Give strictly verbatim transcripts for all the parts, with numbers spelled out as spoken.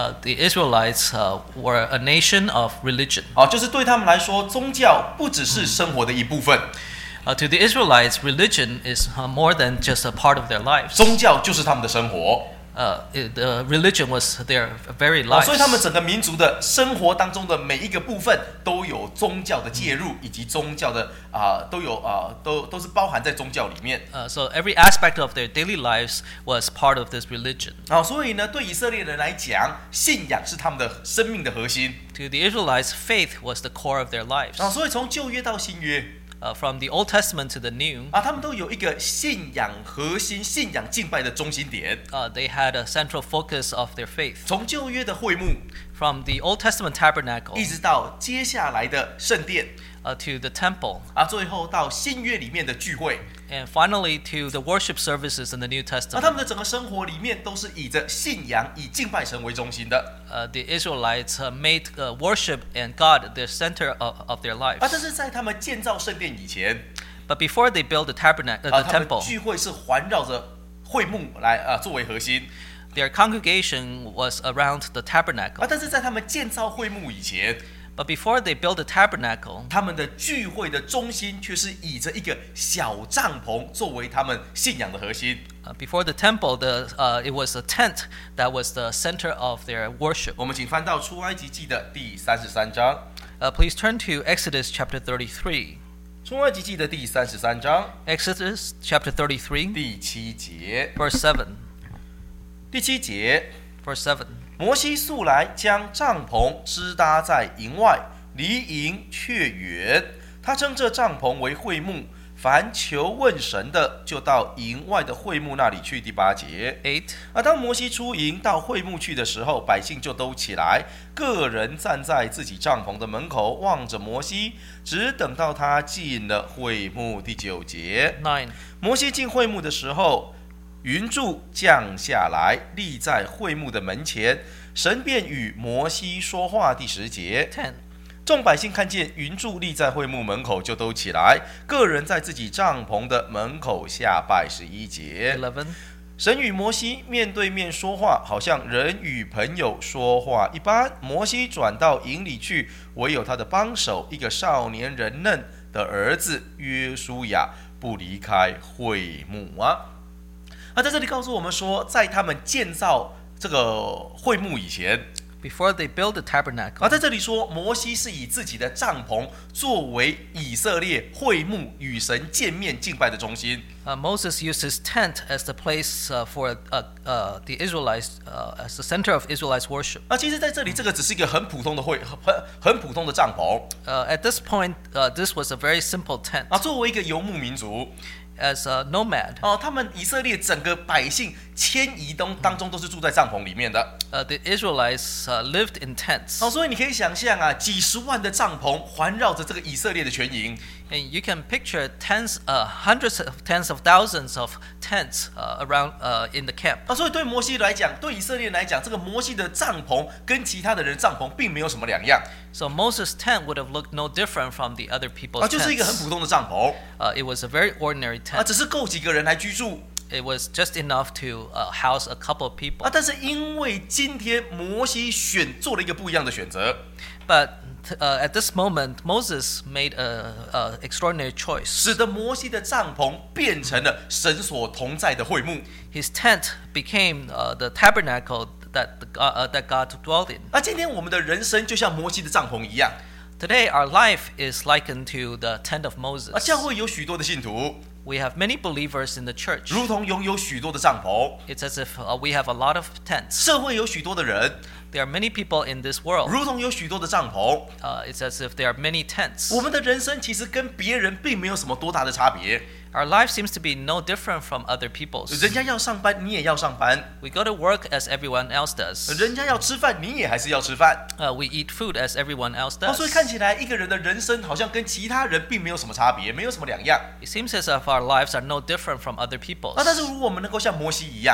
Uh, the Israelites uh, were a nation of religion. 好，就是对他们来说，宗教不只是生活的一部分， Uh, to the Israelites, religion is uh, more than just a part of their lives. 宗教就是他们的生活。 Uh, it, uh, religion was their very 哦 lives. 所以他们整个民族的生活当中的每一个部分都有宗教的介入，以及宗教的啊、都有啊、都都是包含在宗教里面。 Uh, so every aspect of their daily lives was part of this religion. 啊、所以呢，对以色列人来讲，信仰是他们的生命的核心。 To the Israelites, faith was the core of their lives. 啊、所以从旧约到新约 Uh, from the Old Testament to the New, 啊，他们都有一个信仰核心、信仰敬拜的中心点。 uh, they had a central focus of their faith. 从旧约的会幕， From the Old Testament tabernacle 一直到接下来的圣殿 uh, to the temple, 啊，最后到新约里面的聚会。 and finally to the worship services in the New 那、他 Testament. 们的整个生活里面都是以着信仰、以敬拜神为中心的。 Uh, the Israelites uh, made uh, worship and God the center of, of their 啊， lives. 但是在他们建造圣殿以前， But before they built the tabernacle, 啊， uh, 他 the 们 temple, 聚会是环绕着会幕来啊作为核心。 their congregation was around the 啊， tabernacle. 但是在他们建造会幕以前， But before they built the tabernacle, 他们的聚会的中心却是以着一个小帐篷作为他们信仰的核心。 uh, before the temple, the uh, it was a tent that was the center of their worship. 我们请翻到出埃及记的第三十三章， Uh, please turn to Exodus chapter thirty-three. 出埃及记的第三十三章 Exodus chapter thirty-three, 第七节， verse seven. 第七节， Verse seven. 摩西素来将帐篷支搭在营外，离营却远。他称这帐篷为会幕，凡求问神的，就到营外的会幕那里去。第八节。 Eight. 而当摩西出营到会幕去的时候，百姓就都起来，个人站在自己帐篷的门口，望着摩西，只等到他进了会幕。第九节。 Nine. 摩西进会幕的时候，云柱降下来，立在会幕的门前，神便与摩西说话。第十节。 Ten. 众百姓看见云柱立在会幕门口，就都起来，个人在自己帐篷的门口下拜。十一节。 Eleven. 神与摩西面对面说话，好像人与朋友说话一般。摩西转到营里去，唯有他的帮手，一个少年人嫩的儿子约书亚，不离开会幕啊。那在这里告诉我们说，在他们建造这个会幕以前， Before they built the 啊， tabernacle, 在这里说，摩西是以自己的帐篷作为以色列会幕与神见面敬拜的中心。 uh, Moses used his tent as the place uh, for uh, uh, the Israelites, uh, as the center of Israelites' worship. 那其实在这里，这个只是一个很普通的会，很很普通的帐篷 Uh, at this point, uh, this was a very simple tent. 啊。作为一个游牧民族 As a nomad, 哦、他们以色列整个百姓迁移当当中都是住在帐篷里面的 uh, the Israelites uh, lived in tents. 哦，所以你可以想象啊，几十万的帐篷环绕着这个以色列的全营 And you can picture tens, uh, hundreds of tens of thousands of tents uh, around uh, in the camp. 啊，所以对摩西来讲，对以色列来讲，这个摩西的帐篷跟其他的人帐篷并没有什么两样 So Moses' tent would have looked no different from the other 啊， people's 就是一个很 tents. 普通的帐篷 Uh, it was a very ordinary 啊， tent. 只是够几个人来居住 It was just enough to uh, house a couple of people. 啊。但是因为今天摩西选做了一个不一样的选择 But uh, at this moment, Moses made a, a extraordinary choice. 使得摩西的帐篷变成了神所同在的会幕。 His tent became uh, the tabernacle that the, God- uh, that God dwelled in. 那今天我们的人生就像摩西的帐篷一样 Today, our life is likened to the tent of 啊， Moses. 教会有许多的信徒， We have many believers in the church. 如同拥有许多的帐篷； It's as if uh, we have a lot of tents. 社会有许多的人， There are many people in this world. 如同有许多的帐篷。 Uh, it's as if there are many tents. 我们的人生其实跟别人并没有什么多大的差别。 Our life seems to be no different from other people's. 人家要上班，你也要上班； We go to work as everyone else does. 人家要吃饭，你也还是要吃饭。 Uh, we eat food as everyone else 哦， does. 所以看起来一个人的人生好像跟其他人并没有什么差别，没有什么两样。 It seems as if our lives are no different from other people's. 啊，但是如果我们能够像摩西一样，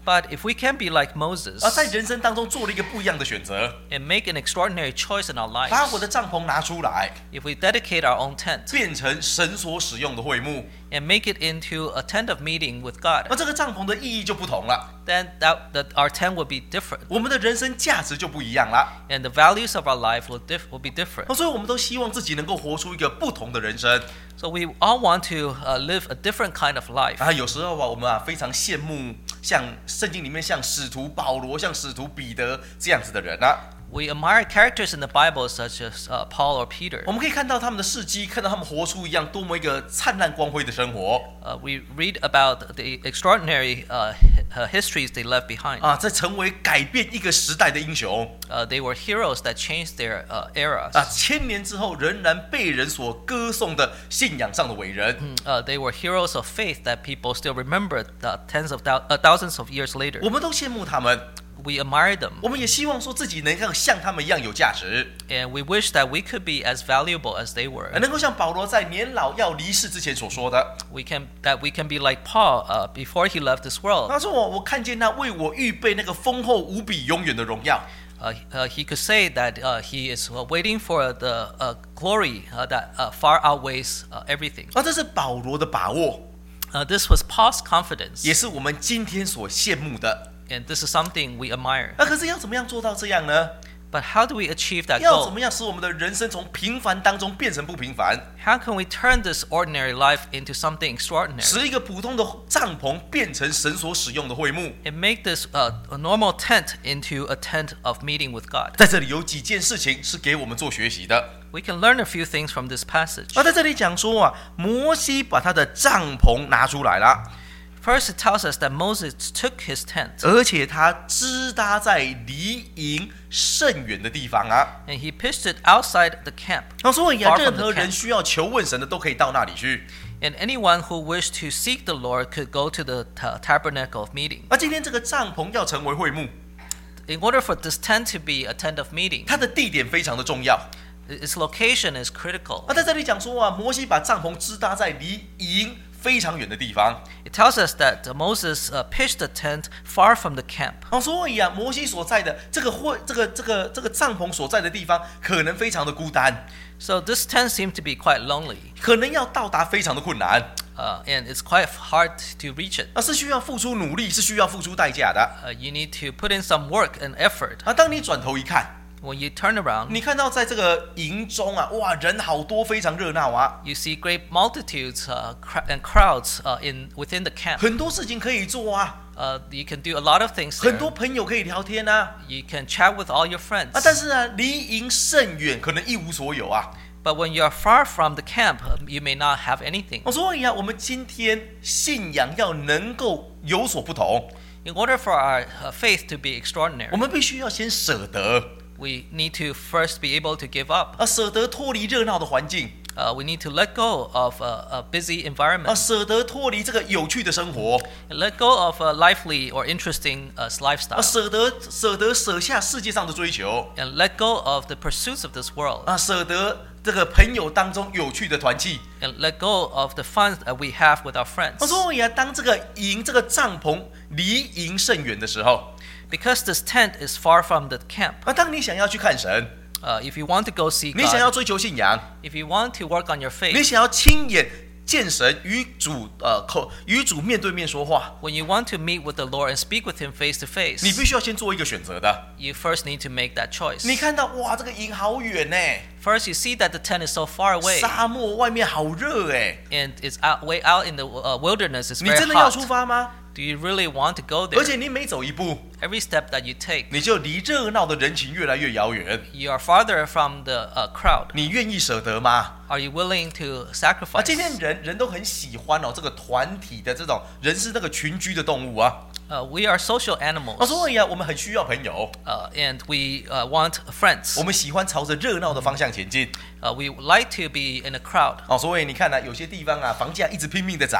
But if we can be like Moses 而在人生当中做了一个不一样的选择， and make an extraordinary choice in our 把 lives, 我的帐篷拿出来， if we dedicate our own tent 变成神所使用的会幕， and make it into a tent of meeting with God, 那这个帐篷的意义就不同了， then that, that our tent will be different 我们的人生价值就不一样了。 and the values of our life will, diff- will be different. 那所以我们都希望自己能够活出一个不同的人生 So we all want to uh, live a different kind of life. 啊。有时候啊，我们啊非常羡慕像圣经里面像使徒保罗、像使徒彼得这样子的人啊。 We admire characters in the Bible such as uh, Paul or Peter. 我们可以看到他们的事迹，看到他们活出一样多么一个灿烂光辉的生活 Uh, we read about the extraordinary uh, hi- uh, histories they left behind. 啊，在成为改变一个时代的英雄 Uh, they were heroes that changed their uh, eras. 啊，千年之后仍然被人所歌颂的信仰上的伟人。 Uh, they were heroes of faith that people still remember uh, tens of thou- uh, thousands of years later. 我们都羡慕他们， We admire them, 我们也希望说自己能够像他们一样有价值， and we wish that we could be as valuable as they were. 能够像保罗在年老要离世之前所说的。 We can that we can be like Paul uh, before he left this world. 他说我我看见他为我预备那个丰厚无比永远的荣耀。 Uh, uh, he could say that uh, he is uh, waiting for the uh, glory uh, that uh, far outweighs uh, everything. 啊，这是保罗的把握， Uh, this was Paul's confidence, 也是我们今天所羡慕的。 and this is something we admire. 那可是要怎么样做到这样呢？ But how do we achieve that 要怎 goal? 么样使我们的人生从平凡当中变成不平凡， How can we turn this ordinary life into something extraordinary 使一个普通的帐篷变成神所使用的会幕？ and make this uh, a normal tent into a tent of meeting with God? 在这里有几件事情是给我们做学习的。 We can learn a few things from this passage. 而在这里讲说啊，摩西把他的帐篷拿出来了， First, it tells us that Moses took his tent 而且他支搭在离营甚远的地方啊。 and he pitched it outside the camp. 那所以啊， Far from 任 the 何人 camp. 需要求问神的都可以到那里去。 And anyone who wished to seek the Lord could go to the ta- tabernacle of meeting. 那今天这个帐篷要成为会幕， In order for this tent to be a tent of meeting, 它的地点非常的重要。 its location is critical. 那在这里讲说啊，摩西把帐篷支搭在离营非常远的地方。 It tells us that uh, Moses uh, pitched the tent far from the camp. 哦，所以啊，摩西所在的这个会这个这个这个帐篷所在的地方，可能非常的孤单， So this tent seemed to be quite lonely, 可能要到达非常的困难， uh, and it's quite hard to reach it. 那是需要付出努力，是需要付出代价的。 Uh, you need to put in some work and effort. 啊，当你转头一看， When you turn around, 你看到在这个营中啊，哇，人好多，非常热闹啊， you see great multitudes uh, cr- and crowds uh, in within the camp. 很多事情可以做啊， Uh, you can do a lot of things 很 there. 多朋友可以聊天啊， You can chat with all your friends. 啊，但是啊，离营甚远，可能一无所有啊。 But when you are far from the camp, um, you may not have anything. 哦，所以啊，我们今天信仰要能够有所不同， In order for our uh, faith to be extraordinary, 我们必须要先舍得， we need to first be able to give up. 啊，舍得脱离热闹的环境， Uh, we need to let go of a, a busy 啊， environment 舍得脱离这个有趣的生活， and let go of a lively or interesting uh, 啊， lifestyle 舍得舍得舍下世界上的追求， and let go of the pursuits of this world 啊，舍得这个朋友当中有趣的团契。 and let go of the fun that we have with our friends. 啊，所以啊，当这个营这个帐篷离营甚远的时候， Because this tent is far from the camp, 啊，当你想要去看神， uh, if you want to go see 你想要 God, 追求信仰， if you want to work on your 你 faith, 想要亲眼见神与主呃口与主面对面说话， when you want to meet with the Lord and speak with Him face to 你 face, 必须要先做一个选择的。 you first need to make that choice. 你看到哇，这个营好远呢， First, you see that the tent is so far away 沙漠外面好热哎， and it's out, way out in the uh, wilderness. It's 你 very 真的要出 hot. 发吗？ Do you really want to go 而 there? 且你每走一步， Every step that you take, 你就离热闹的人群越来越遥远。 you are farther from the uh, crowd. 你愿意舍得吗？ Are you willing to 啊， sacrifice? 今天人人都很喜欢哦，这个团体的这种人是那个群居的动物啊。 Uh, we are social 啊， animals, 所以啊，我们很需要朋友， uh, and we uh, want friends. 我们喜欢朝着热闹的方向前进。 Uh, we like to be in a crowd. 哦，所以你看呢、啊，有些地方啊，房价一直拼命的涨啊。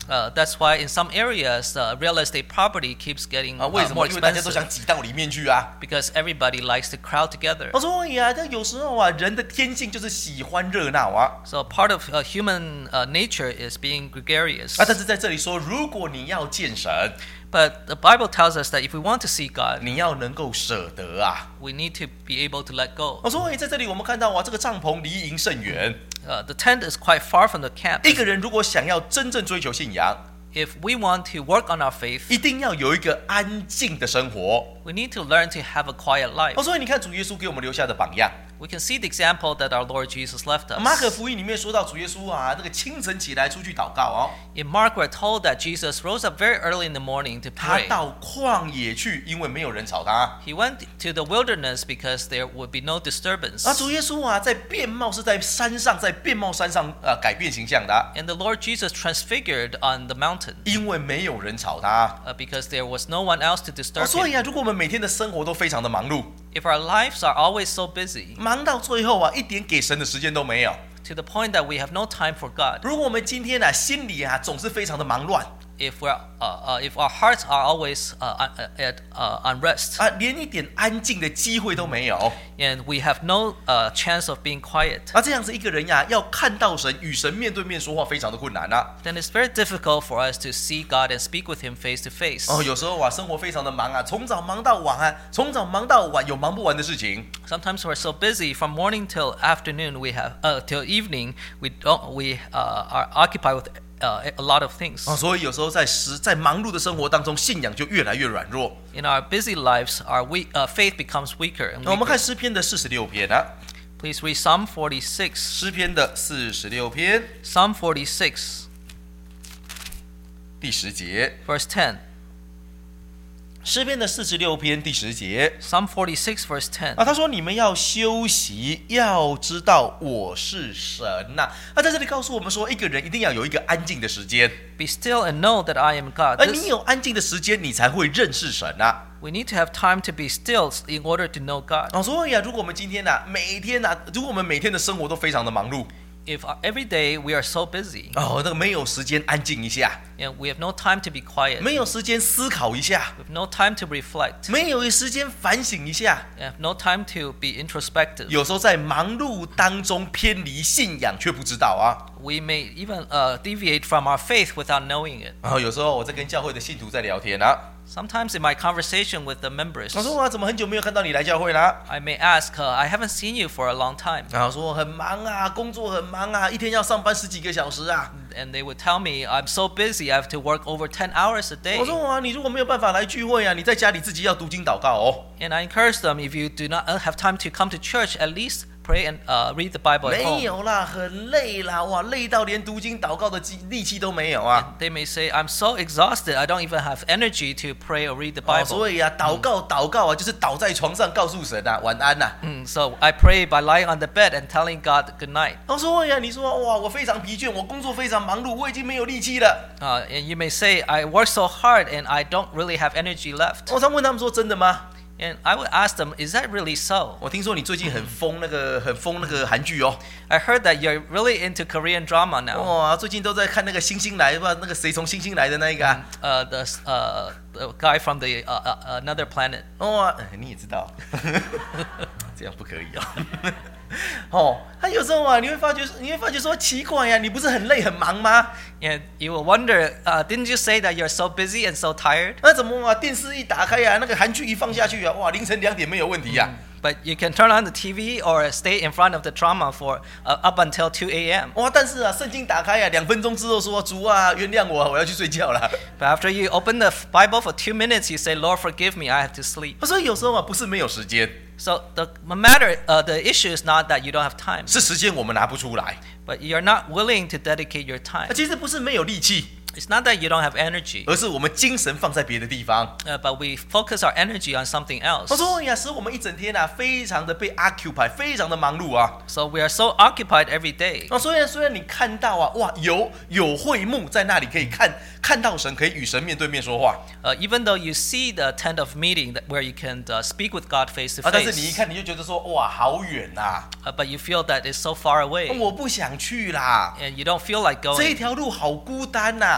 Uh, that's why in some areas, uh, real estate property keeps getting 啊，为 uh, 什 more 么？因为大家都 expensive 想挤到里面去啊。 because everybody likes to crowd together. 我说呀，但有时候啊，人的天性就是喜欢热闹啊。 So part of uh, human uh, nature is being gregarious. 啊，但是在这里说，如果你要见神， But the Bible tells us that if we want to see God, 你要能够舍得啊。 we need to be able to let go. 我说，在这里我们看到啊，这个帐篷离营甚远。 Uh, the tent is quite far from the camp. 一个人如果想要真正追求信仰， If we want to work on our faith, 一定要有一个安静的生活。 we need to learn to have a quiet life. 哦，所以你看主耶稣给我们留下的榜样。 We can see the example that our Lord Jesus left 马可 us. 福音里面说到主耶稣啊，这个清晨起来出去祷告哦， In Mark, we're told that Jesus rose up very early in the morning to 他 pray. 到旷野去，因为没有人吵他。 He went to the wilderness because there would be no disturbance. 啊，主耶稣啊，在变貌是在山上，在变貌山上呃改变形象的啊， And the Lord Jesus transfigured on the mountain 因为没有人吵他。 uh, because there was no one else to 哦， disturb 所 him. 以啊，如果我们每天的生活都非常的忙碌， If our lives are always so busy 忙到最后啊，一点给神的时间都没有。 to the point that we have no time for God, 如果我们今天啊，心里啊总是非常的忙乱 if we're uh, uh, if our hearts are always uh, un- at uh, unrest 啊，连一点安静的机会都没有 and we have no uh, chance of being quiet, 啊，这样子一个人呀、要看到神，与神面对面说话，非常的困难啊。 then it's very difficult for us to see God and speak with Him face to face. 哦，有时候啊，生活非常的忙啊，从早忙到晚啊，从早忙到晚，有忙不完的事情。 Sometimes we're so busy from morning till afternoon. We have uh, till evening. We don't. We uh, are occupied with uh, a lot of things. 啊，所以有时候在时在忙碌的生活当中，信仰就越来越软弱。 In our busy lives, our weak, uh, faith becomes weaker and 那我们 weaker. 看诗篇的四十六篇啊， Please read Psalm forty-six. 诗篇的四十六篇 Psalm forty-six, 第十节， verse ten. 诗篇的四十六篇第十节 Psalm forty-six, verse ten. 啊，他说：“你们要休息，要知道我是神呐、啊。”在这里告诉我们说，一个人一定要有一个安静的时间， Be still and know that I am God. 而 This- 你有安静的时间，你才会认识神啊。 we need to have time to be still in order to know God. 啊，所以啊，如果我们今天啊，每天啊，如果我们每天的生活都非常的忙碌， If uh, every day we are so busy 哦，那个没有时间安静一下， and we have no time to be quiet, 没有时间思考一下， we have no time to reflect, 没有时间反省一下， we have no time to be introspective. 有时候在忙碌当中偏离信仰，却不知道啊。 We may even uh, deviate from our faith without knowing it. 然后有时候我在跟教会的信徒在聊天啊， Sometimes in my conversation with the members, 我说啊，怎么很久没有看到你来教会啦？ I may ask, uh, I haven't seen you for a long time. 然后说很忙啊，工作很忙啊，一天要上班十几个小时啊。 And they would tell me, I'm so busy, I have to work over ten hours a day. 我说啊，你如果没有办法来聚会啊，你在家里自己要读经祷告哦。 And I encourage them, if you do not have time to come to church, at least pray and uh, read the Bible at 没 home. 有啦，很累啦，哇，累到连读经祷告的力力气都没有啊。 They may say, I'm so exhausted, I don't even have energy to pray or read the 哦， Bible. 所以啊，祷告祷告啊，就是倒在床上告诉神啊，晚安呐、 Mm, so I pray by lying on the bed and telling God good night. 哦，所以啊，你说哇，我非常疲倦，我工作非常忙碌，我已经没有力气了。 Uh, and you may say, I work so hard and I don't really have energy left. 我常问他们说，真的吗？ And I would ask them, is that really so? 我听说你最近很疯那个很疯那个韩剧哦， I heard that you're really into Korean drama now. 哇，最近都在看那个星星来，不知道那个谁从星星来的那一个、啊， Uh, the, uh, the guy from the uh, uh, another planet. 哦、啊，你也知道，这样不可以哦。哦，他有时候啊，你会发觉，你会发觉说奇怪呀、啊，你不是很累很忙吗？ And you will wonder, uh, didn't you say that you're so busy and so tired? 那怎么啊？电视一打开呀、啊，那个韩剧一放下去啊，哇，凌晨两点没有问题呀、啊。 But you can turn on the T V or stay in front of the drama for uh, up until two a.m. 哇，但是啊，圣经打开啊，两分钟之后说主啊，原谅我，我要去睡觉了。 But after you open the Bible for two minutes, you say, Lord, forgive me, I have to sleep. 所以有时候啊，不是没有时间， So the matter, uh, the issue is not that you don't have time, 是时间我们拿不出来。 but you're not willing to dedicate your time. 其实不是没有力气， It's not that you don't have energy, 而是我们精神放在别的地方。 uh, but we focus our energy on something else. 我说呀，使我们一整天啊，非常的被 occupy， 非常的忙碌啊。 So we are so occupied every day. 哦，虽然虽然你看到啊，哇，有有会幕在那里可以看看到神，可以与神面对面说话 Uh, even though you see the tent of meeting that where you can uh, speak with God face to 啊，但是你一 face, 看你就觉得说，哇，好远呐、 uh, but you feel that it's so far away, 我不想去啦， and you don't feel like 这一 going. 条路好孤单呐、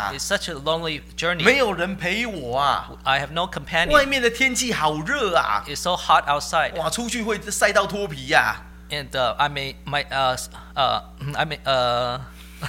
啊， It's such a lonely 没 journey. 有人陪我啊， I have no 外 companion. 面的天气好热啊， It's so hot outside, 哇，出去会晒到脱皮呀、 and uh, I may my uh uh I may uh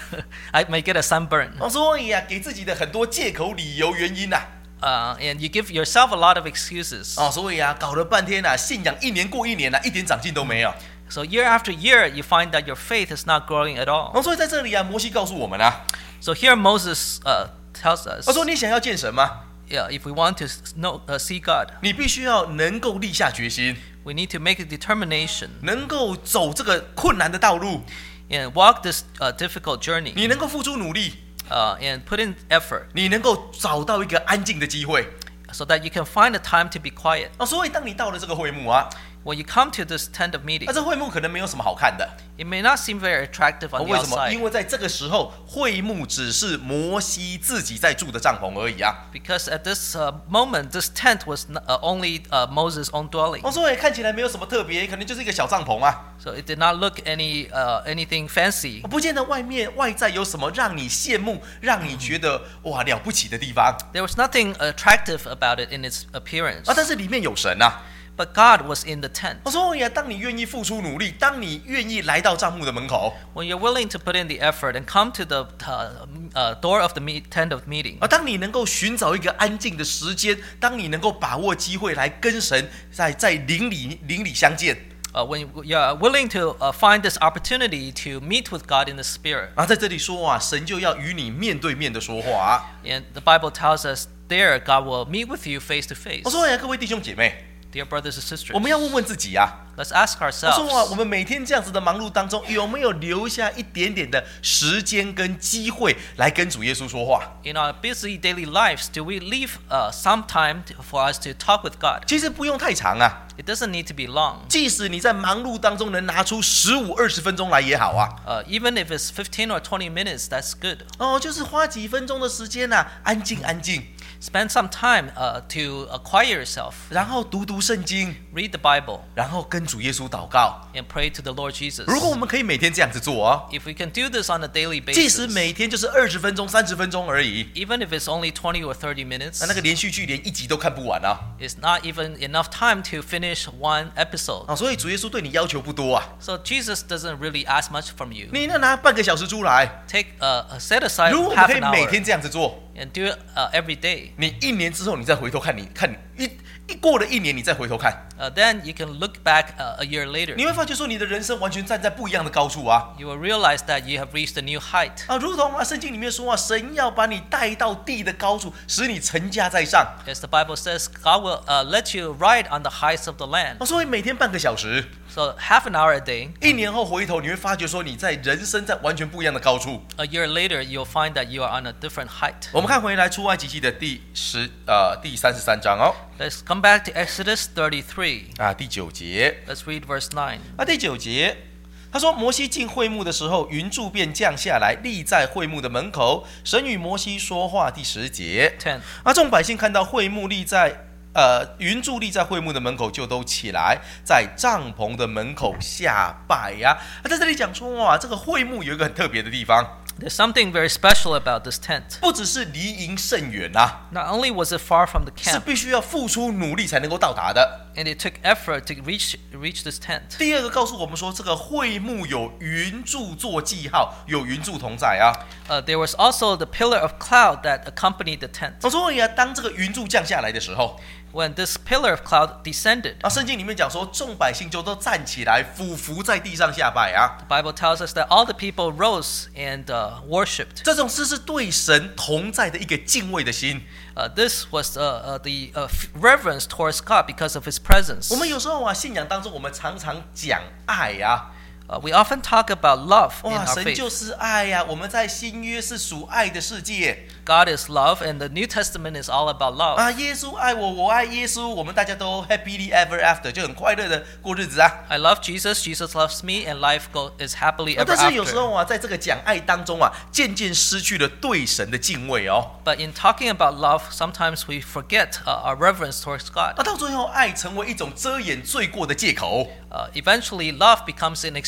I may get a sunburn. 哦，所以啊，给自己的很多借口、理由、原因呐、 Uh, and you give yourself a lot of excuses. 哦，所以啊，搞了半天啊，信仰一年过一年啊，一点长进都没有。 So year after year, you find that your faith is not growing at all. 哦，所以在这里啊，摩西告诉我们啊， So here Moses uh, tells us, 他说你想要见神吗？ yeah, if we want to know, uh, see God, 你必须要能够立下决心， we need to make a determination 能够走这个困难的道路， and walk this uh, difficult journey 你能够付出努力， uh, and put in effort 你能够找到一个安静的机会。 so that you can find a time to be quiet. 哦，所以当你到了这个会幕啊， When you come to this tent of meeting, 那这会幕可能没有什么好看的。 it may not seem very attractive 哦 on the 为什么？因 outside 为在这个时候，会幕只是摩西自己在住的帐篷而已啊。 because at this uh, moment, this tent was n- uh, only uh, Moses' own dwelling. 哦，所以看起来没有什么特别，可能就是一个小帐篷啊。 So it did not look any uh, anything fancy. 不见得外面外在有什么让你羡慕、让你觉得哇了不起的地方 There was nothing attractive about it in its appearance. 啊，但是里面有神啊。 But God was in the tent. 哦，所以啊，当你愿意付出努力，当你愿意来到帐幕的门口 When you're willing to put in the effort and come to the uh, uh, door of the meet, tent of meeting, 啊，当你能够寻找一个安静的时间，当你能够把握机会来跟神在在灵里灵里相见 uh, when you're willing to uh, find this opportunity to meet with God in the Spirit, 啊，在这里说啊，神就要与你面对面的说话啊。 and the Bible tells us there God will meet with you face to face. 我说呀，各位弟兄姐妹， Dear brothers and sisters, 我们要问问自己啊。 let's ask 我说啊，我 ourselves, 们每天这样子的忙碌当中，有没有留下一点点的时间跟机会来跟主耶稣说话？ in our busy daily lives, do we leave uh, some time to, for us to talk with God? 其实不用太长啊， It doesn't need to be long. 即使你在忙碌当中能拿出十五二十分钟来也好啊。 Uh, even if it's fifteen or twenty minutes, that's good. 哦，就是花几分钟的时间啊，安静安静， Spend some time uh, to acquire yourself, 然后读读圣经， read the Bible, 然后跟主耶稣祷告。 and pray to the Lord Jesus. 如果我们可以每天这样子做哦， If we can do this on a daily 即使 basis, 每天就是二十分钟、三十分钟而已， even if it's only twenty or thirty minutes, 那那个连续剧连一集都看不完啊。 it's not even enough time to finish one episode. 啊，所以主耶稣对你要求不多啊， So Jesus doesn't really ask much from you. 你那拿半个小时出来， Take uh, set aside 如果我们 half 可以 an 每 hour 天这样子做， and do it uh, every day. 你一年之后你再回头看你，看你一一过了一年，你再回头看， Uh, then you can look back uh, a year later. 你会发觉说你的人生完全站在不一样的高处啊 You will realize that you have reached a new height. 啊！如同啊圣经里面说啊，神要把你带到地的高处，使你成家在上 As the Bible says, God will uh, let you ride on the heights of the land. 啊，所以每天半个小时， So half an hour a day. 一年后回头你会发觉说你在人生在完全不一样的高处。 A year later, you'll find that you are on a different height. 我们看回来出埃及记的第十呃第三十三章哦 Let's come back to Exodus thirty-three. 啊第九节 Let's read verse nine. 啊第九节。他说：“摩西进会幕的时候，云柱便降下来，立在会幕的门口。神与摩西说话。”第十节。 ten. 啊，众百姓看到会幕立在呃云柱立在会幕的门口，就都起来，在帐篷的门口下拜呀、啊。啊，在这里讲说哇，这个会幕有一个很特别的地方， There's something very special about this tent. 不只是离营甚远啊， Not only was it far from the 是 camp, 必须要付出努力才能够到达的。 and it took effort to reach reach this tent. 第二个告诉我们说，这个会幕有云柱做记号，有云柱同在啊。 Uh, there was also the pillar of cloud that accompanied the tent. 所以啊，当这个云柱降下来的时候， When this pillar of cloud descended, 啊，圣经里面讲说，众百姓就都站起来，俯伏在地上下拜啊。 the Bible tells us that all the people rose and uh, worshipped. 这种事是对神同在的一个敬畏的心。 Uh, this was uh, uh, the uh, reverence towards God because of His presence. 我们有时候啊，信仰当中我们常常讲爱啊， Uh, we often talk about love in 哇， our 神 faith. 就是爱呀、啊。我们在新约是属爱的世界 God is love, and the New Testament is all about love. 啊，耶稣爱我，我爱耶稣，我们大家都 happily ever after， 就很快乐的过日子啊。 I love Jesus, Jesus loves me, and life go, is happily 啊 ever 但是有时 after. 候啊，在这个讲爱当中啊，渐渐失去了对神的敬畏哦。 But in talking about love, sometimes we forget uh, our reverence towards 啊， God. 到最后，爱成为一种遮掩罪过的借口。 Uh, eventually, love becomes an excuse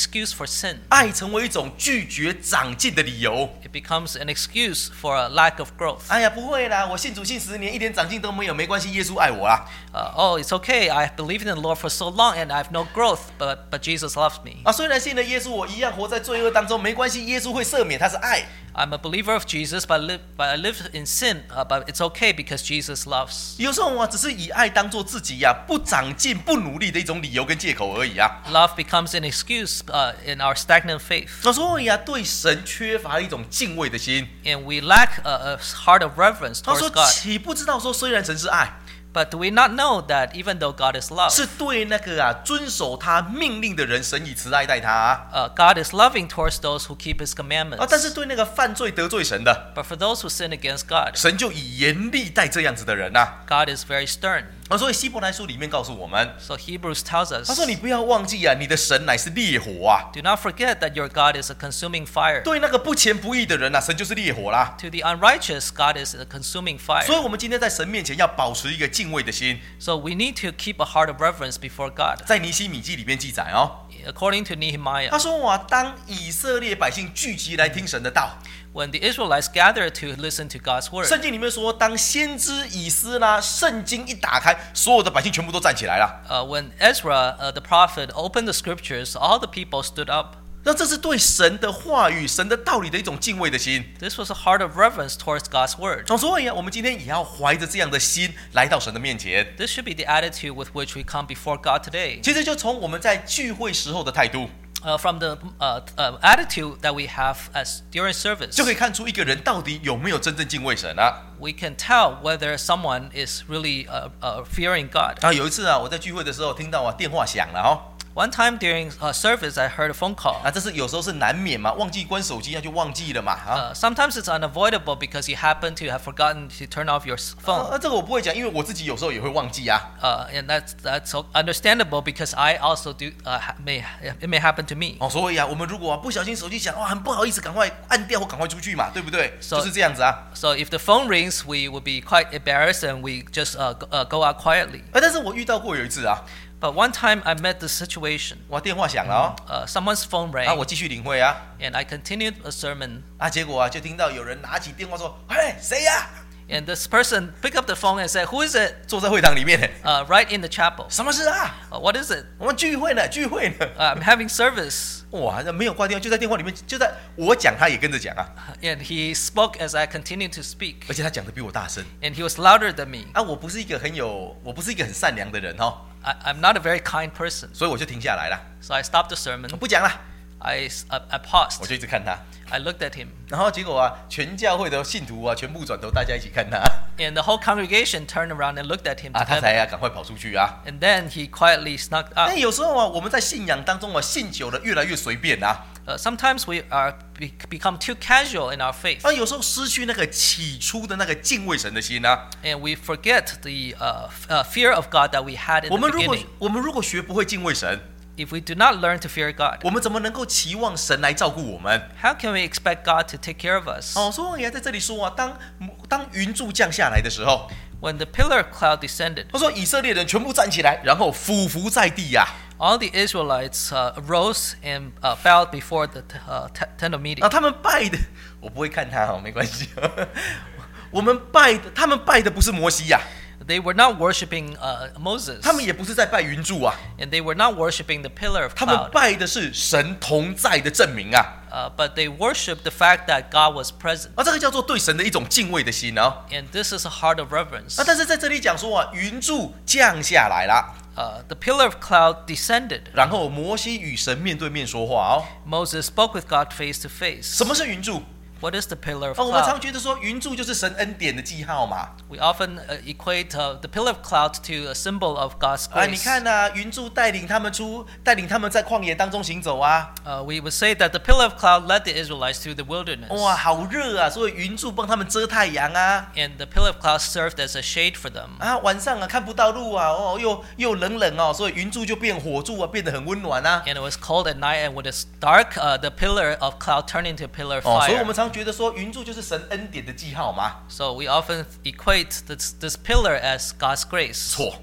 excuse for sin. 爱成为一种拒绝长进的理由。 It becomes an excuse for a lack of growth. 哎呀，不会啦，我信主信十年，一点长进都没有，没关系，耶稣爱我啦。 Uh, oh, it's okay. I've believed in the Lord for so long and I have no growth, but but Jesus loves me. 啊，虽然信了耶稣，我一样活在罪恶当中，没关系，耶稣会赦免，他是爱。 I'm a believer of Jesus, but I live, but I live in sin. Uh, but it's okay because Jesus loves. 有时候啊，只是以爱当做自己呀、啊、不长进、不努力的一种理由跟借口而已啊。 Love becomes an excuse uh, in our stagnant faith, 那所以啊，对神缺乏一种敬畏的心。 and we lack a, a heart of reverence 他 towards 说：“ God. 岂不知道说，虽然神是爱， But do we not know that even though God is love, 是对那个啊遵守他命令的人，神以慈爱待他啊。 uh, God is loving towards those who keep His 啊 commandments. 但是对那个犯罪得罪神的， But for those who sin against God, 神就以严厉待这样子的人呐、啊。 God is very stern. 啊，所以希伯来书里面告诉我们， So Hebrews tells 他说： us, 你不要忘记啊，你的神乃是烈火啊。 do not forget that your God is a consuming fire. 对那个不虔不义的人呐、啊，神就是烈火啦。 To the unrighteous, God is a consuming 所以， fire. 我们今天在神面前要保持一个敬畏的心。 So we need to keep a heart of reverence before God. 在尼希米记里面记载哦， According to 他 Nehemiah, 说：哇，当以色列百姓聚集来听神的道， when the Israelites gathered to listen to God's word, 圣经里面说，当先知以斯拉圣经一打开，所有的百姓全部都站起来了。 uh, when Ezra, uh, the prophet, opened the scriptures, all the people stood up. 那这是对神的话语、神的道理的一种敬畏的心。 This was a heart of reverence towards God's word. 哦，所以啊，我们今天也要怀着这样的心来到神的面前。 This should be the attitude with which we come before God today. 其实就从我们在聚会时候的态度， Uh, from the uh, uh, attitude that we have as during service, 就可以看出一个人到底有没有真正敬畏神啊。 we can tell whether someone is really uh, uh, fearing God. 啊，有一次啊，我在聚会的时候听到啊电话响了哦。 One time during uh, service, I heard a phone call. 啊，这是有时候是难免嘛，忘记关手机那就忘记了嘛啊。 Uh, sometimes it's unavoidable because you happen to have forgotten to turn off your s- 啊 phone. 啊，这个我不会讲，因为我自己有时候也会忘记啊。 Uh, and that's that's so understandable because I also do. Uh, ha- may it may happen to me. 哦，所以啊，我们如果啊不小心手机响，哇，很不好意思，赶快按掉或赶快出去嘛，对不对？ So- 就是这样子啊。 So if the phone rings, we will be quite embarrassed and we just uh, go, uh, go out quietly. 啊，但是我遇到过有一次啊， But one time I met this situation. 哇，电话响了哦， Uh, someone's phone 啊， rang, 我继续领会啊， and I continued a sermon. 啊，结果啊就听到有人拿起电话说，嘿，谁呀？ And this person picked up the phone and said, "Who is it?" 坐在会堂里面呢， Uh, right in the chapel. 什么事啊？ Uh, what is it? 我们聚会呢，聚会呢。 Uh, I'm having service. 哇，那没有挂电话，就在电话里面，就在我讲，他也跟着讲啊， And he spoke as I continued to speak. 而且他讲的比我大声 And he was louder than me. 啊。我不是一个很有，我不是一个很善良的人哦， I, I'm not a very kind person. 所以我就停下来了， So I stopped the 我 sermon. 不讲了， I, I, I 我 paused. 就一直看他。 I looked at him. 然后结果啊，全教会的信徒啊，全部转头，大家一起看他 And the whole congregation turned around and looked at him 啊，他 together. 才啊赶快跑出去啊。 And then he quietly snuck 但 out. 有时候啊，我们在信仰当中啊，信久了越来越随便啊， Uh, sometimes we are be, become too casual in our faith. 啊，有时候失去那个起初的那个敬畏神的心啊。 And we forget the uh, f- uh, fear of God that we had in 我 the 们如果 beginning. 我们如果学不会敬畏神， If we do not learn to fear God, 我们怎么能够期望神来照顾我们？ how can we expect God to take care of us? 哦，所以啊，在这里说啊，当当云柱降下来的时候， When the pillar cloud descended, 他说以色列人全部站起来，然后俯伏在地呀、 all the Israelites uh, arose and uh, bowed before the t- uh, t- tent of meeting. 啊，他们拜的，我不会看他哦，没关系。我们拜的，他们拜的不是摩西呀、 They were not worshiping uh, Moses, 他们也不是在拜云柱啊， and they were not worshiping the pillar of 他们 cloud, 拜的是神同在的证明啊。 uh, but they worshiped the fact that God was present. 啊，这个叫做对神的一种敬畏的心啊。 And this is a heart of reverence. 啊，但是在这里讲说啊，云柱降下来了， Uh, the pillar of cloud descended. 然后摩西与神面对面说话哦。 Moses spoke with God face to face. 什么是云柱？ What is the pillar of 哦，我们常 cloud? 觉得说云柱就是神恩典的记号嘛。 We often uh, equate uh, the pillar of cloud to a symbol of God's 啊，你 grace. 看呐、啊，云柱带领他们出，带领他们在旷野当中行走啊。 Uh, we would say that the pillar of cloud led the Israelites through the wilderness. 哇，好热啊！所以云柱帮他们遮太阳啊。 And the pillar of cloud served as a shade for them. 啊，晚上啊看不到路啊，哦，又又冷冷哦，所以云柱就变火柱啊，变得很温暖啊。 And it was cold at night, and when it's dark, uh, the pillar of cloud turned into a pillar of 哦，所以 fire. 我们常觉得说云柱就是神恩典的记号嘛。 So we often equate this, this pillar as God's grace. 错，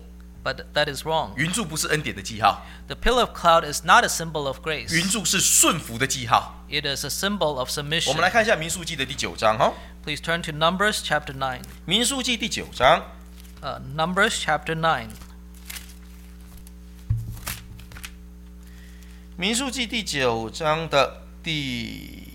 but that is wrong. 云柱不是恩典的记号， The pillar of cloud is not a symbol of grace. 云柱是顺服的记号。 It is a symbol of 我 submission. 们来看一下民数记的第九章哈， Please turn to Numbers chapter nine. 民数记第九章， Uh, Numbers chapter nine. 民数记第九章的第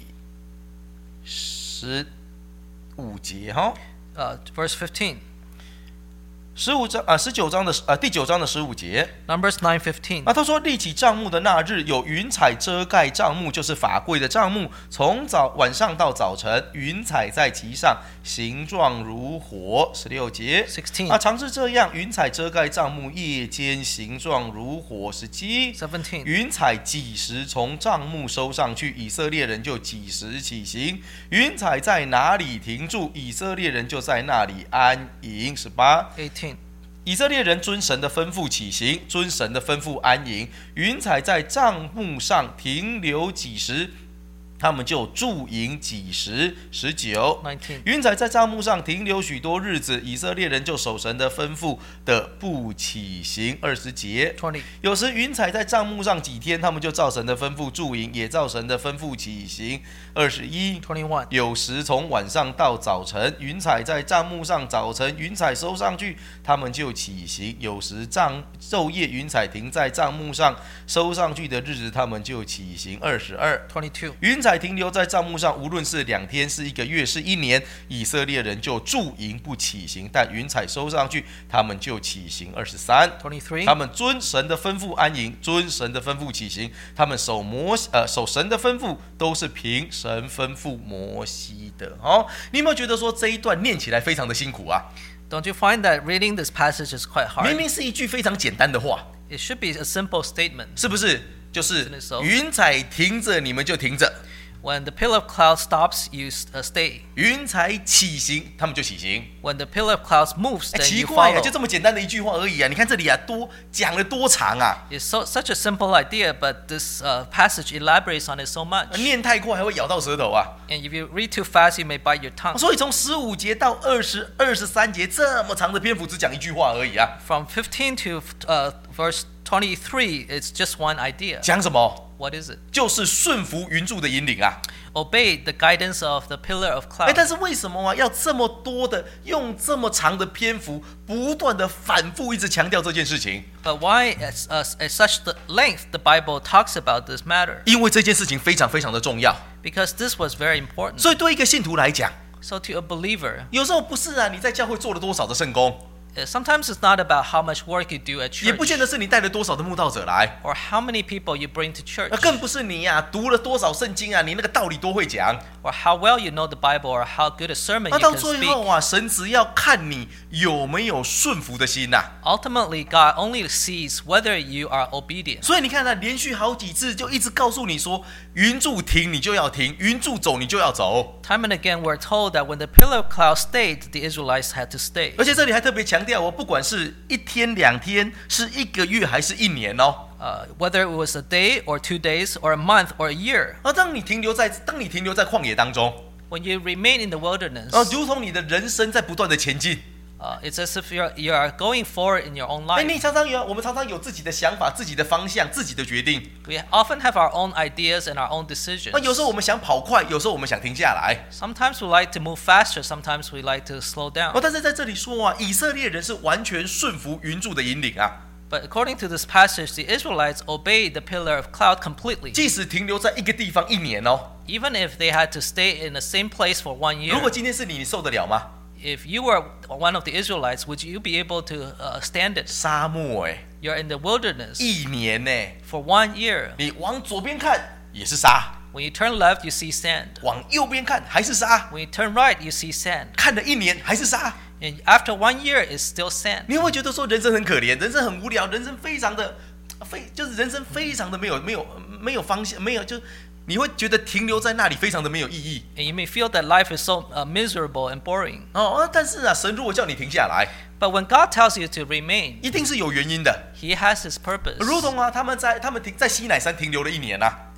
十五节哈， Uh, verse fifteen. 十五章啊，十九章的呃第九章的十五节。 Numbers nine fifteen. 啊，他说立起帐幕的那日，有云彩遮盖帐幕，就是法柜的帐幕，从早晚上到早晨，云彩在其上，形状如火。十六节 sixteen. 啊，常是这样，云彩遮盖帐幕，夜间形状如火。十七 seventeen. 云彩几时从帐幕收上去，以色列人就几时起行。云彩在哪里停住，以色列人就在那里安营。十八 eighteen. 以色列人遵神的吩咐起行，遵神的吩咐安营。云彩在帐幕上停留几时，他们就驻营几时。十九， nineteen. 云彩在帐幕上停留许多日子，以色列人就守神的吩咐的不起行。二十节， twenty. 有时云彩在帐幕上几天，他们就照神的吩咐驻营，也照神的吩咐起行。二十一， twenty-one. 有时从晚上到早晨，云彩在帐幕上；早晨云彩收上去，他们就起行。有时帐昼夜云彩停在帐幕上，收上去的日子，他们就起行。二十二， twenty-two. 云彩停留在帐幕上，无论是两天、是一个月、是一年，以色列人就驻营不起行；但云彩收上去，他们就起行。二十三， twenty-three. 他们遵神的吩咐安营，遵神的吩咐起行。他们守摩呃守神的吩咐，都是凭神吩咐摩西的。哦，你有没有觉得说这一段念起来非常的辛苦啊？ Don't you find that reading this passage is quite 明 hard? 明是一句非常简单的话， It should be a simple statement. 是不是？就是 Isn't it so? 云彩停着，你们就停着； When the pillar of cloud stops, you uh, stay. 云彩起行，他们就起行。 When the pillar of clouds moves, 哎， then 奇 you 怪呀， follow. 就这么简单的一句话而已啊！你看这里啊，多讲了多长啊！ It's so, such a simple idea, but this uh, passage elaborates on it so much. 念太快还会咬到舌头啊！ And if you read too fast, you may bite your tongue. 所以从十五节到二十二十三节这么长的篇幅，只讲一句话而已啊！ From fifteen to uh, verse twenty-three, it's just one idea. 讲什么？ What is it? 就是顺服云柱的引领啊！ Obey the guidance of the pillar of 哎， cloud. 但是为什么啊，要这么多的用这么长的篇幅，不断的反复一直强调这件事情？ But why, at, uh, at such the length, the Bible talks about this matter? 因为这件事情非常非常的重要。 Because this was very important. 所以对一个信徒来讲， So to a believer, 有时候不是啊，你在教会做了多少的圣工， uh, sometimes it's not about how much work you do at 也不见 church 得是你带了多少的慕道者来， or how many people you bring to church 那更不是你呀、啊、读了多少圣经啊，你那个道理多会讲。 or how well you know the Bible or how good a sermon 那 you 到 can 最后 speak. 啊，神只要看你有没有顺服的心呐、啊。 Ultimately, God only sees whether you are obedient. 所以你看啊，连续好几次就一直告诉你说，云柱停你就要停，云柱走你就要走。 Time and again, we're told that when the pillar of cloud stayed, the Israelites had to stay. 而且这里还特别强调哦，不管是一天两天，是一个月还是一年哦。 Uh, whether it was a day or two days or a month or a year, 而当你停留在当你停留在旷野当中， when you remain in the wilderness, 啊，如同你的人生在不断的前进。 uh, it's as if you're, you are going forward in your own 哎， life. 你常常有，我们常常有自己的想法、自己的方向、自己的决定。 We often have our own ideas and our own decisions. 那有时候我们想跑快，有时候我们想停下来。 Sometimes we like to move faster, sometimes we like to slow 哦， down. 但是在这里说啊，以色列人是完全顺服云柱的引领啊， But according to this passage, the Israelites obeyed the pillar of cloud completely, 即使停留在一个地方一年哦。 even if they had to stay in the same place for one 如 year. 果今天是你，你受得了吗？ If you were one of the Israelites, would you be able to uh, stand it? 沙漠哎， You're in the wilderness 一年呢， for one year. 你往左边看也是沙， When you turn left, you see sand. 往右边看还是沙， When you turn right, you see sand. 看了一年还是沙。 And after one year, it's still sand. 你会不会觉得说人生很可怜，人生很无聊，人生非常的非就是人生非常的没有没有没有方向，没有就你会觉得停留在那里非常的没有意义 And you may feel that life is so uh, miserable and boring. 哦。但是啊，神如果叫你停下来， But when God tells you to remain, 一定是有原因的。 He has His purpose. 如同啊，他们在他们停在西乃山停留了一年啊，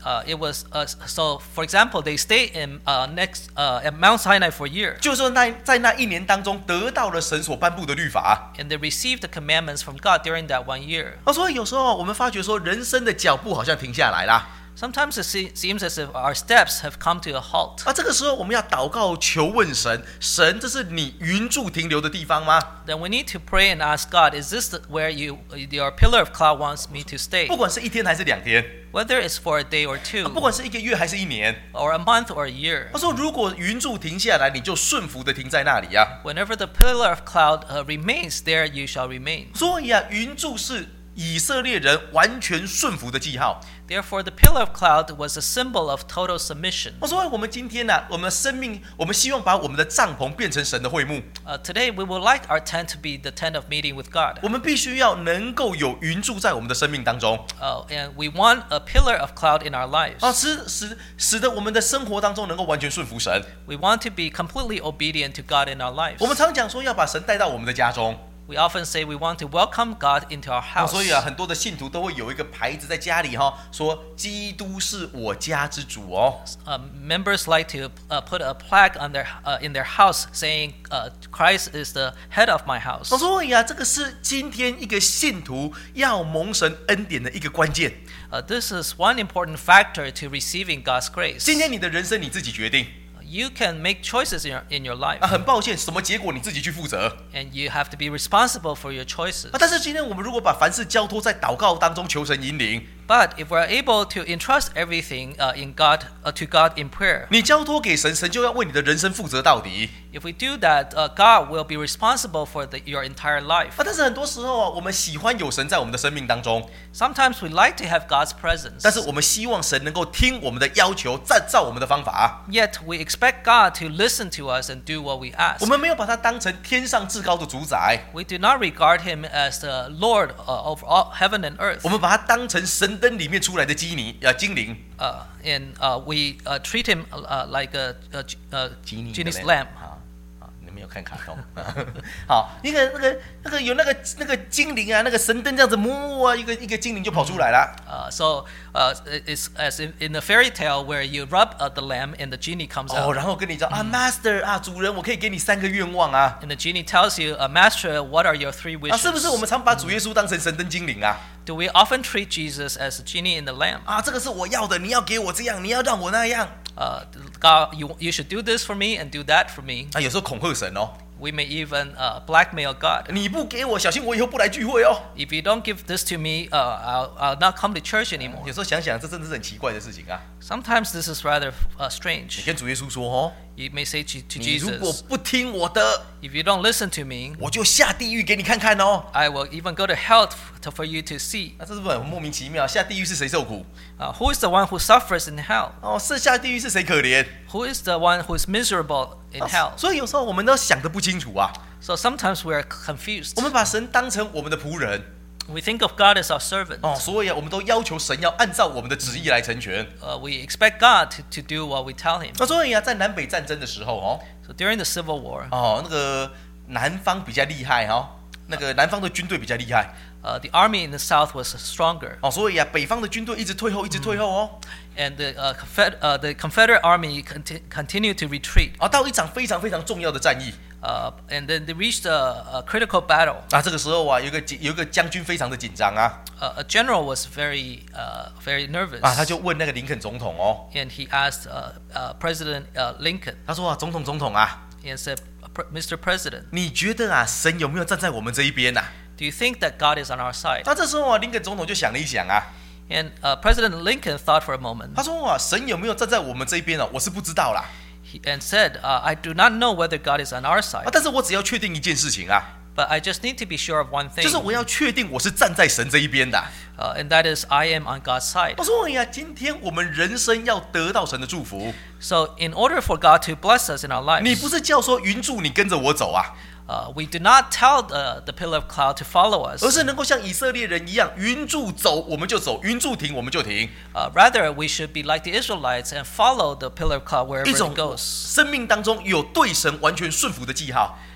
uh, it was uh, so. For example, they stayed in uh, next uh, at Mount Sinai for a year, 就是说那在那一年当中得到了神所颁布的律法。 and they received the commandments from God during that one year. 啊，所以有时候我们发觉说，人生的脚步好像停下来啦。 Sometimes it se- seems as if our steps have come to a halt. 啊，这个时候我们要祷告求问神，神，这是你云柱停留的地方吗？ Then we need to pray and ask God, is this the, where you, your pillar of cloud wants me to stay? 不管是一天还是两天， Whether it's for a day or 啊 two, 不管是一个月还是一年。 or a month or a year. 他说，如果云柱停下来，你就顺服的停在那里啊。 Whenever the pillar of cloud uh, remains, there you shall remain. 所以啊，云柱是以色列人完全顺服的记号。 Therefore, the pillar of cloud was a symbol of total submission. 我说，我们今天呢、啊，我们的生命，我们希望把我们的帐篷变成神的会幕。 Uh, today, we would like our tent to be the tent of meeting with God. 我们必须要能够有云柱在我们的生命当中 Uh, and we want a pillar of cloud in our lives. 啊，使使使得我们的生活当中能够完全顺服神。 We want to be completely obedient to God in our lives. 我们常讲说要把神带到我们的家中。 We often say we want to welcome God into our 啊， house. 所以啊，很多的信徒都会有一个牌子在家里哈、哦，说基督是我家之主哦。 Uh, members like to uh, put a plaque on their uh, in their house saying, uh, "Christ is the head of my house." 所以啊，这个是今天一个信徒要蒙神恩典的一个关键。 Uh, this is one important factor to receiving God's grace. 今天你的人生你自己决定 You can make choices in your, in your life, 啊，很抱歉，什么结果你自己去负责 and you have to be responsible for your choices. 啊。但是今天我们如果把凡事交托在祷告当中求神引领， But if we're able to entrust everything uh, in God uh, to God in prayer, 你交托给神，神就要为你的人生负责到底 if we do that, uh, God will be responsible for the, your entire life. 啊。但是很多时候啊，我们喜欢有神在我们的生命当中， Sometimes we like to have God's presence, 但是我们希望神能够听我们的要求，再照我们的方法。 yet we expect God to listen to us and do what we 我 ask. 们没有把它当成天上至高的主宰， We do not regard Him as the Lord uh, over all heaven and earth, 我们把它当成神灯里面出来的基尼呃精灵。 uh, and uh, we uh, treat Him uh, like a, a, a 基尼 genie's 的 lamp. 好好，你没有看卡通。好，一个那个那个有那个那个精灵啊，那个神灯这样子摸啊，一个一个精灵就跑出来了。 Uh, so uh, it's as in, in the fairy tale where you rub uh, the lamp and the genie comes 哦， out. 然后跟你讲啊，Master 啊，主人，我可以给你三个愿望啊。 And the genie tells you, uh, Master, what are your three 啊，是不是我 wishes? 们常把主耶稣当成神灯精灵啊？ Do we often treat Jesus as a genie in the lamp? 啊，这个是我要的，你要给我这样，你要让我那样。 Uh, God, you, you should do this for me and do that for me. 啊，有时候恐吓神哦， We may even uh, blackmail God. 你不给我，小心我以后不来聚会哦。 If you don't give this to me, uh, I'll, I'll not come to church anymore. 有时候想想，这真的是很奇怪的事情啊。 Sometimes this is rather uh, 你 strange. 跟主耶稣说哦， You may say to, to 你如果 Jesus, 不听我的， if you don't listen to me, 我就下地狱给你看看哦。 I will even go to hell to, for you to see. 那、这是不是很莫名其妙？下地狱是谁受苦？ Uh, who is the one who suffers in hell? 哦，是下地狱是谁可怜？ Who is the one who is miserable in 啊 hell? 所以有时候我们都想得不清楚啊。 So sometimes we are confused. 我们把神当成我们的仆人 We think of God as our servant. 哦，所以啊，我们都要求神要按照我们的旨意来成全。 Uh, we expect God to, to do what we tell Him. 那所以啊，在南北战争的时候哦， So during the Civil War, 哦，那个南方比较厉害哦，那个南方的军队比较厉害 uh, the army in the south was stronger, 哦，所以啊，北方的军队一直退后，一直退后哦。 and the, uh, Confed- uh, the Confederate army conti- continued to retreat. 啊，到一场非常非常重要的战役 Uh, and then they reached a, a critical battle. 啊，这个时候啊，有一个有一个将军非常的紧张啊， Uh, a general was very, uh, very nervous, 啊，他就问那个林肯总统哦， and he asked uh, uh, President uh, Lincoln, 他说啊，总统总统啊， and said, "Mister President, 你觉得啊，神有没有站在我们这一边呐、啊？ do you think that God is on our side?" 那这时候啊，林肯总统就想了一想啊， And uh, President Lincoln thought for a moment 他说啊，神有没有站在我们这一边啊？我是不知道啦， he, and said, uh, "I do not know whether God is on our 啊 side, 但是我只要确定一件事情啊， but I just need to be sure of one thing, 就是我要确定我是站在神这一边的。 uh, and that is I am on God's side." 我说呀，今天我们人生要得到神的祝福， So in order for God to bless us in our 你不 lives, 是叫说云柱你跟着我走啊， uh, we do not tell the, the pillar of cloud to follow 而 us. 是能够像以色列人一样，云柱走我们就走，云柱停我们就停， Uh, rather, we should be like the Israelites and follow the pillar of cloud wherever 一 it 种 goes. 生命当中有对神完全顺服的记号。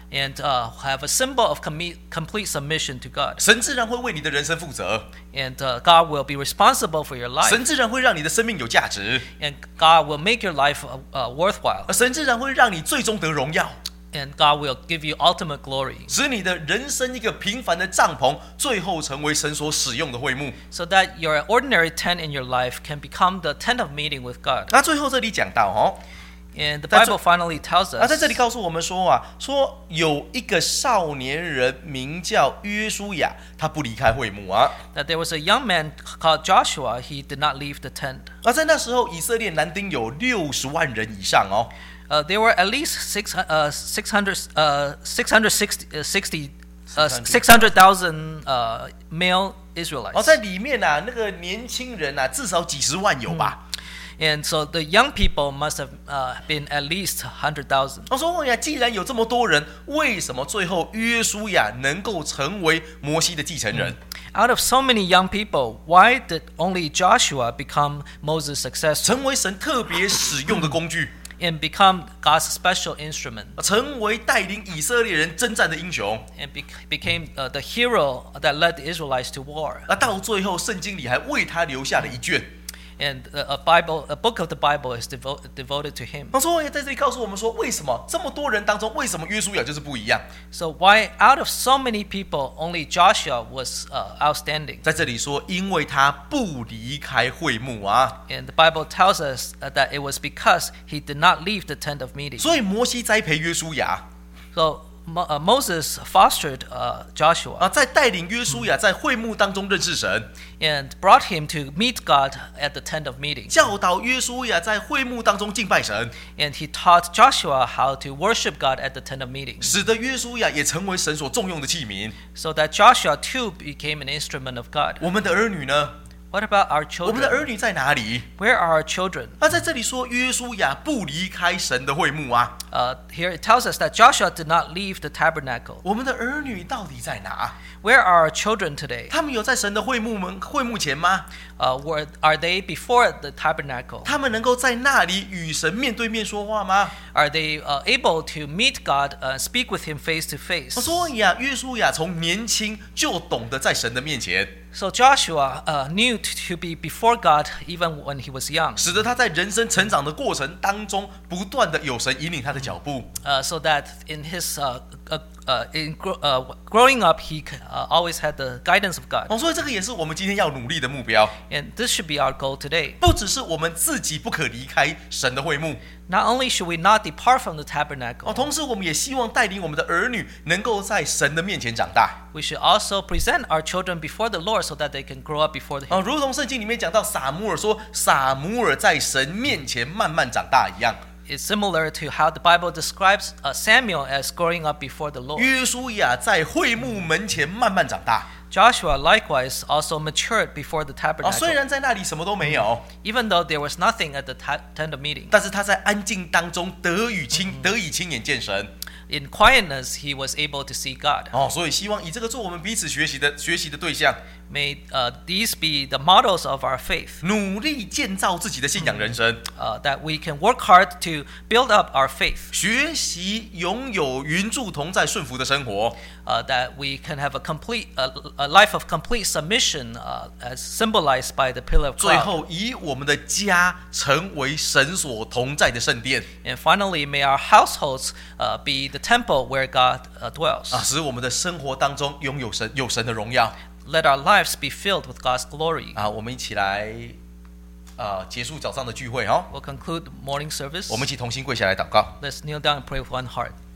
and uh, have a symbol of com- complete submission to God. 神自然会为你的人生负责， And uh, God will be responsible for your life. 神自然会让你的生命有价值， And God will make your life uh, uh, worthwhile. 而神自然会让你最终得荣耀， And God will give you ultimate glory. 使你的人生一个平凡的帐篷，最后成为神所使用的会幕。 So that your ordinary tent in your life can become the tent of meeting with God. 那最后这里讲到哦， And the 在这- Bible finally tells 啊，在 us 这里告诉我们说啊，说有一个少年人名叫约书亚，他不离开会幕啊。 that there was a young man called Joshua. He did not leave the tent. 而在那时候，以色列男丁有六十万人以上哦。 Uh, there were at least six, uh, six hundred, uh, six hundred sixty, uh, sixty, uh, six hundred thousand uh, male 哦， Israelites. 在里面啊，那个年轻人啊，至少几十万有吧。 And so the young people must have uh, been at least one hundred thousand. 我说呀，既然有这么多人，为什么最后约书亚能够成为摩西的继承人？ Out of so many young people, why did only Joshua become Moses' successor 成为神特别使用的工具， and become God's special instrument 成为带领以色列人征战的英雄。 and be- became uh, the hero that led the Israelites to war? 那到最后，圣经里还为他留下了一卷。 And a a Bible, a book of the Bible is devo- devoted to him. 他说，在这里告诉我们说，为什么这么多人当中，为什么约书亚就是不一样？ So why out of so many people, only Joshua was uh, outstanding? 在这里说，因为他不离开会幕啊， And the Bible tells us uh, that it was because he did not leave the tent of meeting. 所以摩西栽培约书亚 So Mo- uh, Moses fostered uh, Joshua 啊，在带领约书亚在会幕当中认识神， and brought him to meet God at the tent of meeting. 教导约书亚在会幕当中敬拜神， And he taught Joshua how to worship God at the tent of meeting, 使得约书亚也成为神所重用的器皿。 so that Joshua too became an instrument of God. 我们的儿女呢？ What about our 我们的 children? 儿女在哪里？ Where are our children? 那在这里说，约书亚不离开神的会幕啊。 Uh, here it tells us that Joshua did not leave the tabernacle. 我们的儿女到底在哪？ Where are our children today? 他们有在神的会幕门会幕前吗？ Uh, were, are they before the tabernacle? 他们能够在那里与神面对面说话吗？ Are they uh, able to meet God, uh, speak with Him face to face? 所以啊，约书亚从年轻就懂得在神的面前， So Joshua uh, knew to, to be before God even when he was young, 使得他在人生成长的过程当中，不断的有神引领他的脚步。 uh, so that in his uh, uh, uh, in gro- uh, growing up, he uh, always had the guidance of God. 哦，所以这个也是我们今天要努力的目标， And this should be our goal today. 不只是我们自己不可离开神的会幕， Not only should we not depart from the 哦， tabernacle, 同时我们也希望带领我们的儿女能够在神的面前长大。 we should also present our children before the Lord so that they can grow up before Him. 哦，如同圣经里面讲到撒母耳说，撒母耳在神面前慢慢长大一样， It's similar to how the Bible describes uh, Samuel as growing up before the Lord. 约书亚在会幕门前慢慢长大。 Joshua likewise also matured before the 哦，虽 tabernacle, 然在那里什么都没有， even though there was nothing at the ta- tent of meeting. 但是他在安静当中得以亲得以亲眼见神。 In quietness, he was able to see God. 哦，所以希望以这个做我们彼此学习的学习的对象， May uh, these be the models of our faith, 努力建造自己的信仰人生， uh, that we can work hard to build up our faith, 学习拥有云柱同在顺服的生活。 uh, that we can have a complete a, a life of complete submission, uh, as symbolized by the pillar of 最 cloud. 后，以我们的家成为神所同在的圣殿 And finally, may our households uh, be the temple where God uh, dwells. 啊，使我们的生活当中拥有神有神的荣耀 Let our lives be filled with God's glory. 啊！我们一起来啊，结束早上的聚会哦。 We'll conclude the morning service. 我们一起同心跪下来祷告。 Let's kneel down and pray with one heart.